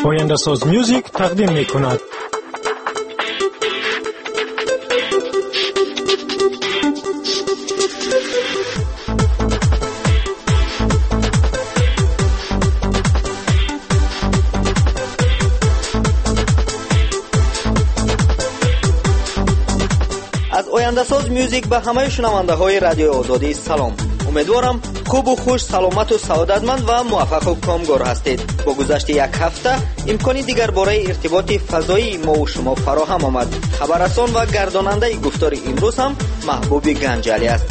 آینده‌ساز میوزیک تقدیم می‌کند. از آینده‌ساز میوزیک به همه شنونده‌های رادیو آزادی سلام. امیدوارم خوب و خوش، سلامت و سعادتمند و موفق و کامگار هستید. با گذشت یک هفته امکانی دیگر برای ارتباط فضایی ما و شما فراهم آمد. خبررسان و گرداننده گفتار امروز هم محبوب گنجالی است.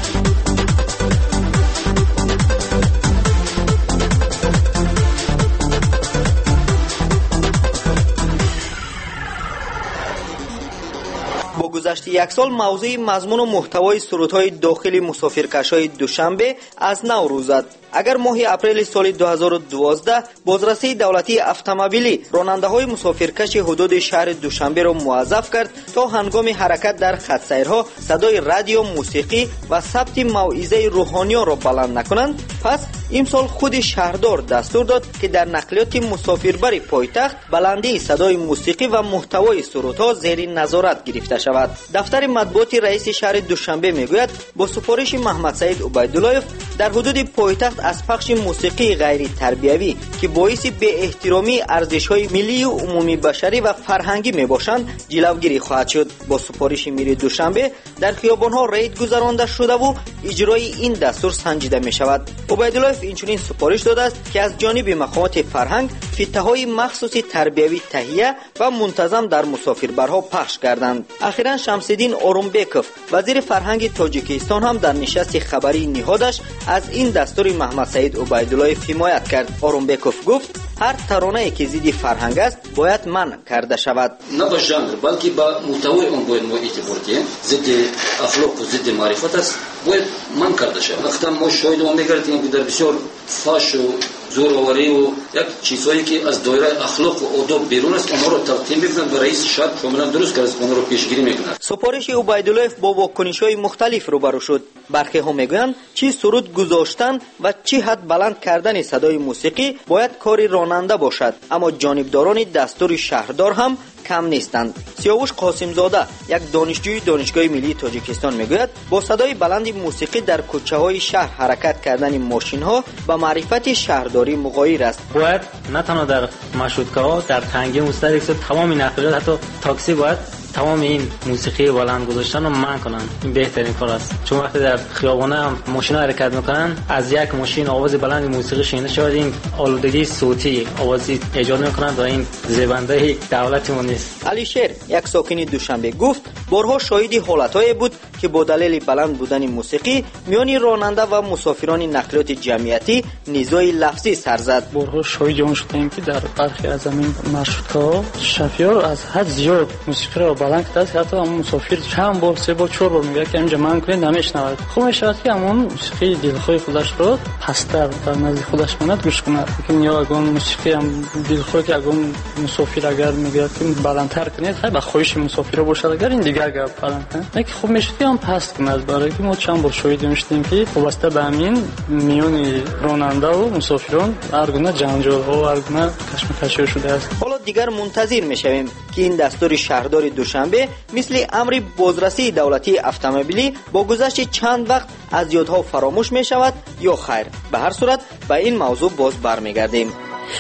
گذشت یک سال موضوع مضمون و محتوای سرودهای داخلی مسافرکش‌های دوشنبه از نو رو زد. اگر ماه اپریل سال 2012 بازرسی دولتی اتومبیلی راننده‌های مسافرکش حدود شهر دوشنبه را موظف کرد تا هنگام حرکت در خط سیرها صدای رادیو، موسیقی و ثبت موعظه روحانیان را بلند نکنند، پس امسال خود شهردار دستور داد که در نقلیات مسافربر پایتخت بلندی صدای موسیقی و محتوای سرودها زیر نظارت گرفته شود. دفتر مطبوعات رئیس شهر دوشنبه میگوید با سفارش محمد سعید عبیداللهیف در حدود پایتخت از پخش موسیقی غیر تربیوی که باعث به احترامی ارزش‌های ملی و عمومی بشری و فرهنگی میباشند جلوگیری خواهد شد. با سفارش میر دوشنبه در خیابان‌ها رید گذرانده شده و اجرای این دستور سنجیده می‌شود. عبیداللهیف اینچنین سفارش داده است که از جانب مقامات فرهنگ فتحه‌های مخصوص تربیوی تهیه و منتظم در مسافربرها پخش کردند. اخیراً شمس‌الدین آرومبکوف وزیر فرهنگ تاجیکستان هم در نشست خبری نهادش از این دستور محمد سعید عبیداللهیف حمایت کرد. آرومبکوف گفت هر ترانه‌ای که ضد فرهنگ است باید منع کرده شود. نه با ژانر بلکه با محتوای اون باید ما اعتبار دهیم. ضد اخلاق و ضد معرفت است، باید منع کرده شود. وقتی ما شاهد می‌گردیم که در بسیار فحش و زورآوری و یک چیزهایی که از دایره اخلاق و آداب بیرون است اونها را تقدیم می‌کنند و رئیس شهر کاملا درست کرده اونها را پیشگیری می‌کند. سفارش عبیداللهیف با واکنش‌های مختلف روبرو شد. برخی ها میگویند چی سرود گذاشتن و چی حد بلند کردن صدای موسیقی باید کار راننده باشد، اما جانبداران دستور شهردار هم کم نیستند. سیاوش قاسمزاده یک دانشجوی دانشگاه ملی تاجیکستان میگوید با صدای بلند موسیقی در کوچه‌های شهر حرکت کردن ماشین‌ها با معرفت شهرداری مغایر است. باید نه تنها در مشروطه‌ها، در تنگه مستقیم تمام نقلیات حتی تاکسی باید تمام این موسیقی بلند گذاشتن رو منع کنن. این بهترین کار است، چون وقتی در خیابانه هم ماشینا حرکت میکنن از یک ماشین آواز بلند موسیقی شنیده شود، این آلودگی صوتی آوازی ایجاد میکنند و این زبنده دولتمون نیست. علی شیر یک ساکن دوشنبه گفت بارها شاهد حالتایی بود که با دلیل بلند بودن موسیقی میان راننده و مسافران نقلیات جمعیتی نزاعی لفظی سر زد. بارها شاهد اون شدیم که در برخی از همین مارشرutها شفیار از حد زیاد موسیقی را بلند کرده، حتی همون مسافر چند بار 3 بار 4 بار میگه که اینجا من کنید نمیشنود. خب میشود که همون موسیقی دلخواه خودش رو پستر در نزد خودش ماند گوش کنه. لیکن یا اگه موسیقی هم دلخواه که اگه مسافر اگر میگه که بلندتر کنید خیلی به خواهش مسافر باشه، اگر این دیگر گپ بلند نه که خب میشه هم پست کنه. از برای که ما چند بار شاهد میشدیم که وابسته به همین میون راننده و مسافران هر گونه جنجال ها و هر گونه کشمکشی شده است. حالا دیگر منتظر میشویم که این دستور شهردار دوشنبه مثل امر بازرسی دولتی اتومبیلی با گذشت چند وقت از یادها فراموش می شود یا خیر. به هر صورت به این موضوع باز برمیگردیم.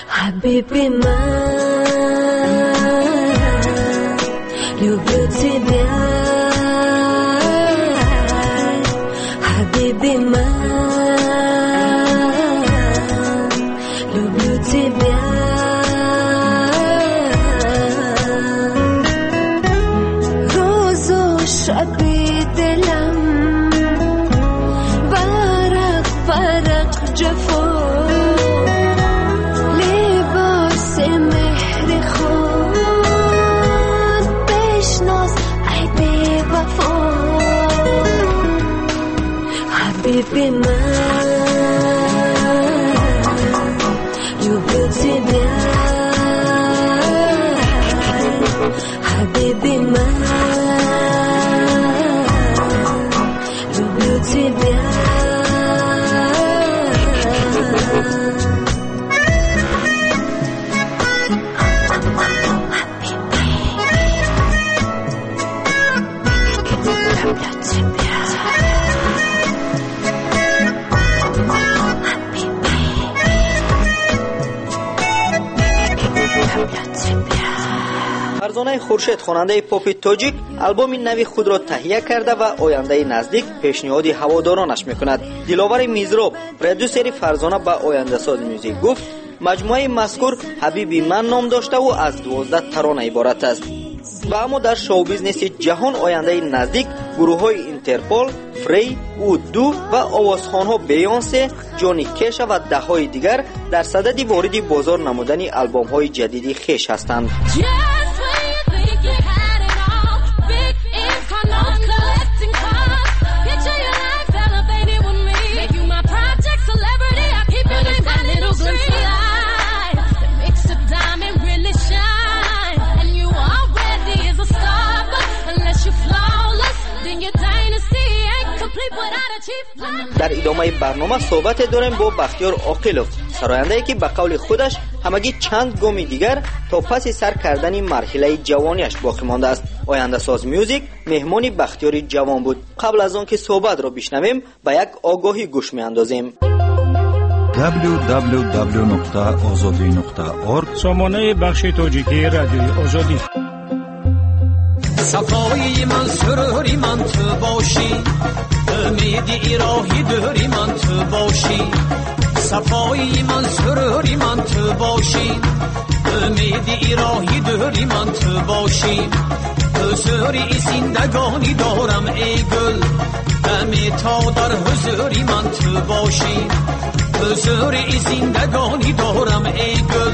حبیبی من люблю тебя حبیبی من люблю тебя شبی دلم برق برق جفا لباس مهر خود بشناس ای بی وفا حبیبی من люблю тебя حبیبی من فرزانه خورشید خواننده پاپ تاجیک البوم نوی خود را تهیه کرده و آینده نزدیک پیشنهاد هوادارانش میکند. دلاور میزراب پرودوسر فرزانه با آینده ساز میوزیک گفت مجموعه مذکور حبیبی من نام داشته و از 12 ترانه عبارت است. و اما در شو بیزنس جهان آینده نزدیک گروه‌های اینترپول، فری، اودو و آوازخوان‌ها بیانسه، جونی کش و ده‌های دیگر در صدد وارد بازار نمودن آلبوم‌های جدیدی خویش هستند. در ادامه برنامه صحبت داریم با بختیار عاقلوف، سراینده‌ای که به قول خودش همگی چند گام دیگر تا پس سر کردن مرحله جوانیش باقی مانده است. آینده ساز میوزیک مهمان بختیاری جوان بود. قبل از آن که صحبت را بشنویم به یک آگاهی گوش می‌اندازیم. www.azadi.org سامانه بخش تاجیکی رادیوی آزادی. صفای من سروری من تو باشی، امید الهی داری من تو باشی. صفای من سروری من تو باشی، امید الهی داری من تو باشی. حضوری زندگانی دارم ای گل، همه تا در حضوری من تو باشی. حضوری زندگانی دارم ای گل،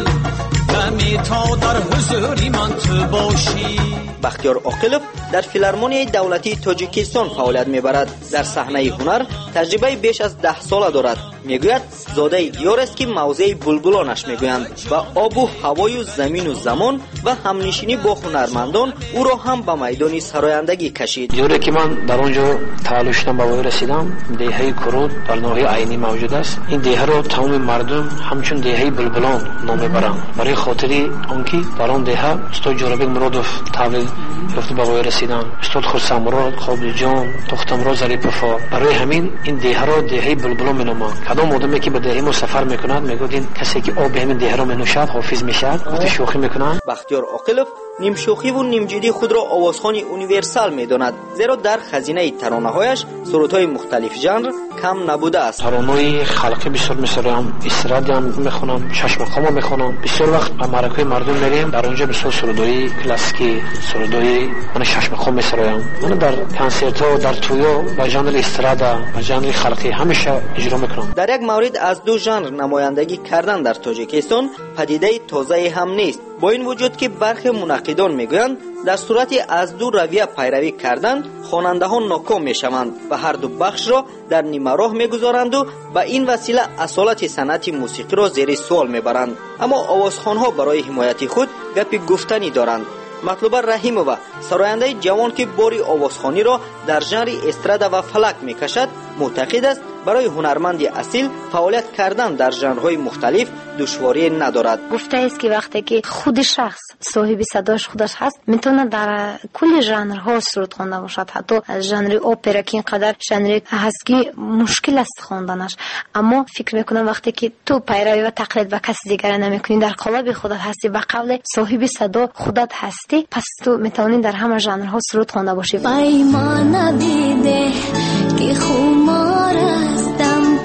همه تا در حضوری من تو باشی. بختیار عاقلوف در فیلارمونیای دولتی تاجیکستان فعالیت میبرد. در صحنه هنر تجربه بیش از 10 ساله دارد. میگوید زاده دیار است که موضع بلبلانش میگویند و آب و هوای و زمین و زمان و همنشینی با هنرمندان او را هم به میدان سرایندگی کشید. جوری که من در اونجا تعلق شدم به وای رسیدم، دهه کرود در ناحیه عینی موجود است. این دهه را تمام مردم همچون دهه بلبلان نام میبرند. برای خاطر آنکه در آن دهه استاد جورابک مرادوف تحویل یافته به وای رسیدن، استاد خرسند مراد قابل جان، تختمرا ظریف‌فا. برای همین این دهه را دهه بلبلان مینامند. کدام آدمی که به دهه ما سفر میکند میگوید این کسی که آب همین دهه را مینوشد حافظ میشد، وقتی شوخی میکنند. بختیار عاقلوف نیم شوخی و نیم جدی خود را آوازخوان یونیورسال میداند، زیرا در خزینه ترانه‌هایش سرودهای مختلف ژانر کم نبوده است. ترانه‌های خلقی بسیار می‌سرایم، استرادی هم میخونم، چشم‌خوام میخونم. بسیار وقت به مرکه مردم میریم، در اونجا بسیار سرودهای کلاسیکی، سرودهای من چشم‌خوام میسرایم. من در کنسرت‌ها، در تویا با ژانر استرادا و ژانر خلقی همیشه اجرا میکنم. در یک مورد از دو ژانر نمایندگی کردن در تاجیکستان پدیده تازه هم نیست، با این وجود که برخی منقدان میگویند در صورت از دو رویه پیروی کردن خواننده ها ناکام میشوند و هر دو بخش را در نیمه راه میگذارند و به این وسیله اصالت صنعت موسیقی را زیر سوال میبرند. اما آوازخوانها برای حمایت خود گپی گفتنی دارند. مطلوبه رحیمова سراینده جوان که باری آوازخوانی را در ژانر استرادا و فلک میکشد معتقد است برای هنرمند اصیل فعالیت کردن در ژانرهای مختلف دشواری ندارد. گفته است که وقتی که خود شخص صاحب صداش خودش هست میتونه در کل ژانرها سرود خوانده باشد، حتی ژانر اپرا که اینقدر ژانر هست که مشکل است خواندنش. اما فکر میکنم وقتی که تو پیروی و تقلید به کسی دیگر نمیکنی، در قالب خودت هستی، به قول صاحب صدا خودت هستی، پس تو میتونی در همه ژانرها سرود خوانده باشی. پیمان بیده که خمار هستم،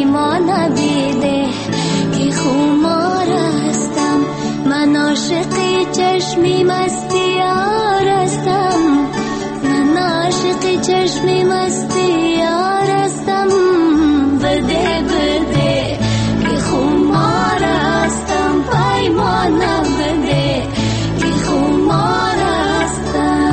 پیمان بیده که خمار هستم، من عاشق چشمی مستی یار هستم، من عاشق چشمی مستی یار هستم، بده بده که خمار هستم، پیمان بده که خمار هستم.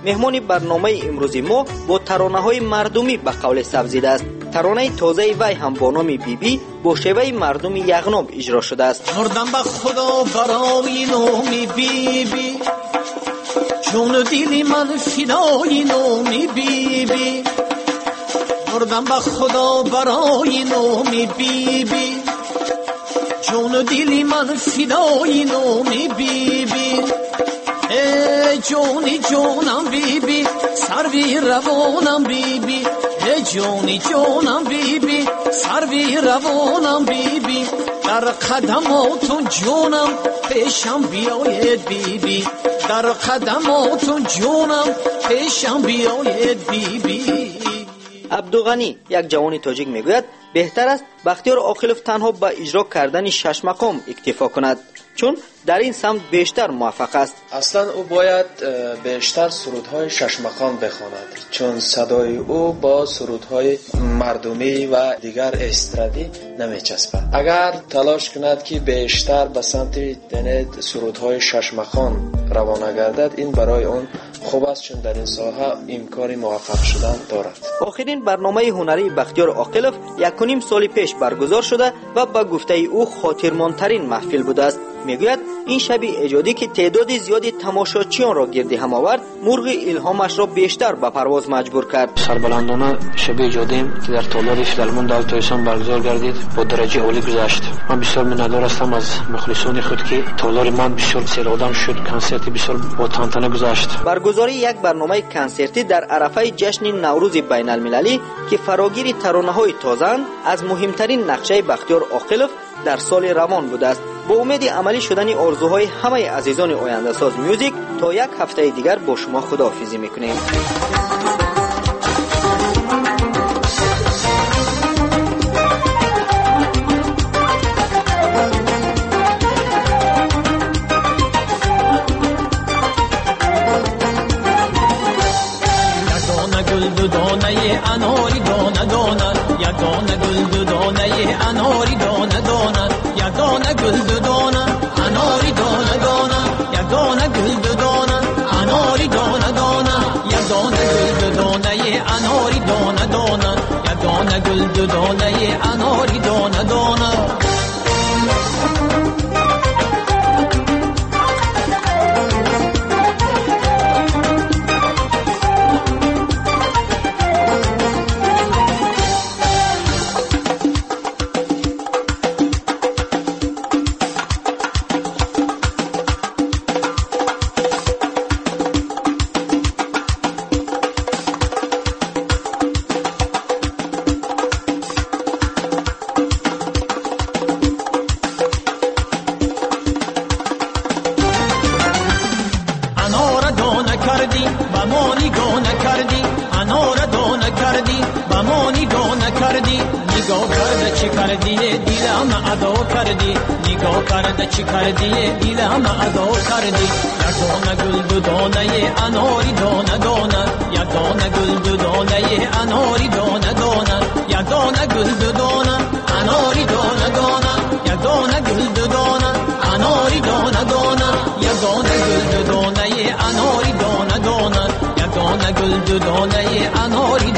مهمان برنامه امروز ما با ترانه‌های مردمی به قول سبزیده است. ترانه تازه وی هم با نام بیبی با شیوه مردمی یغناب اجرا شده است. مردم به خدا برای نام بیبی، جون و دل من فدای نام بیبی. مردم به خدا برای نام بیبی، جون و دل من فدای نام بیبی. ای جونی جونم بیبی، سروی روانم بیبی. ای جونی جونم بیبی، سروی روانم بیبی. در قدماتون جونم پیشم بیاید بیبی. در قدماتون جونم پیشم بیاید بیبی. عبدالغنی یک جوان تاجیک میگوید بهتر است بختیار عاقلوف تنها به اجرا کردن 6 مقام اکتفا کند، چون در این سمت بیشتر موفق است. اصلا او باید بیشتر سرودهای 6 مقام بخواند، چون صدای او با سرودهای مردمی و دیگر استرادی نمیچسبد. اگر تلاش کند که بیشتر به سمت سرودهای 6 مقام روانه گردد، این برای اون خوب است، چون در این ساحه امکان موفق شدن دارد. آخرین برنامه هنری بختیار عاقلوف 1.5 سال پیش برگزار شده و به گفته او خاطرماندترین محفل بوده است. میگوید این شب ایجادی که تعداد زیادی تماشاچیان را گرد هم آورد، مرغ الهامش را بیشتر به پرواز مجبور کرد. سربلندانه شب ایجادی که در تالار فیلمون در تویسان برگزار گردید با درجه عالی گذشت. من بسیار منندار هستم از مخلصان خود که تالار من بسیار سیر آدم شد. کنسرتی بسیار با تنتنه گذشت. برگزاری یک برنامه کنسرتی در عرفه جشن نوروز بین المللی که فراگیر ترانه‌های تازه از مهمترین نقشه بختیار عاقلوف در سال روان بوده است. با امید عملی شدن آرزوهای همه عزیزان آینده ساز میوزیک تا یک هفته دیگر با شما خداحافظی میکنیم. اناری دانه دانه، یگانه گل دانه اناری دانه دانه، یگانه گل دانه اناری دانه دانه، یگانه گل دانه اناری دانه دانه، یگانه گل دانه اناری دانه دانه، یگانه گل دانه اناری دانه دانه. چی کردی دیلم ادا کردی، یگانه گل دانه اناری دانه دانه، یگانه گل دانه اناری دانه دانه، یگانه گل دانه اناری دانه دانه، یگانه گل دانه اناری دانه دانه، یگانه گل دانه اناری دانه دانه، یگانه گل دانه اناری